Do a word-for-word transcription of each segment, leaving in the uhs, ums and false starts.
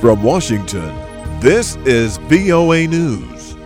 From Washington, this is V O A News.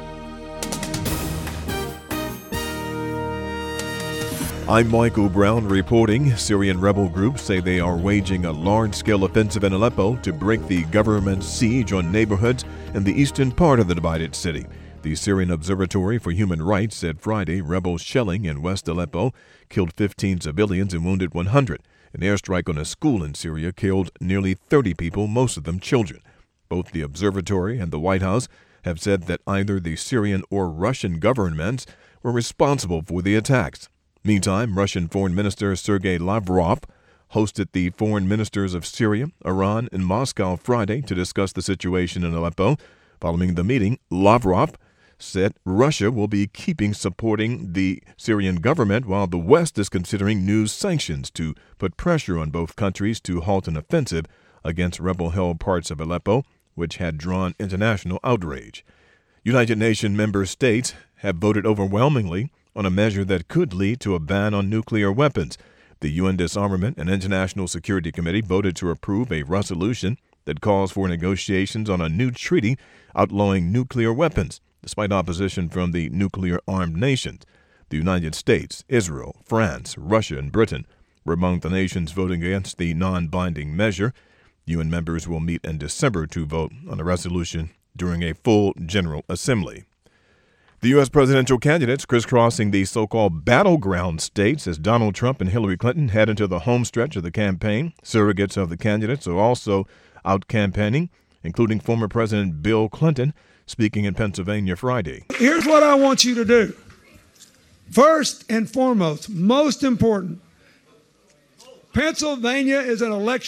I'm Michael Brown reporting. Syrian rebel groups say they are waging a large-scale offensive in Aleppo to break the government's siege on neighborhoods in the eastern part of the divided city. The Syrian Observatory for Human Rights said Friday rebel shelling in West Aleppo killed fifteen civilians and wounded one hundred. An airstrike on a school in Syria killed nearly thirty people, most of them children. Both the observatory and the White House have said that either the Syrian or Russian governments were responsible for the attacks. Meantime, Russian Foreign Minister Sergei Lavrov hosted the foreign ministers of Syria, Iran, and Moscow Friday to discuss the situation in Aleppo. Following the meeting, Lavrov said Russia will be keeping supporting the Syrian government while the West is considering new sanctions to put pressure on both countries to halt an offensive against rebel-held parts of Aleppo, which had drawn international outrage. United Nations member states have voted overwhelmingly on a measure that could lead to a ban on nuclear weapons. The U N Disarmament and International Security Committee voted to approve a resolution that calls for negotiations on a new treaty outlawing nuclear weapons, despite opposition from the nuclear-armed nations. The United States, Israel, France, Russia, and Britain were among the nations voting against the non-binding measure. U N members will meet in December to vote on a resolution during a full General Assembly. The U S presidential candidates crisscrossing the so-called battleground states as Donald Trump and Hillary Clinton head into the home stretch of the campaign. Surrogates of the candidates are also out campaigning, including former President Bill Clinton, speaking in Pennsylvania Friday. Here's what I want you to do. First and foremost, most important, Pennsylvania is an election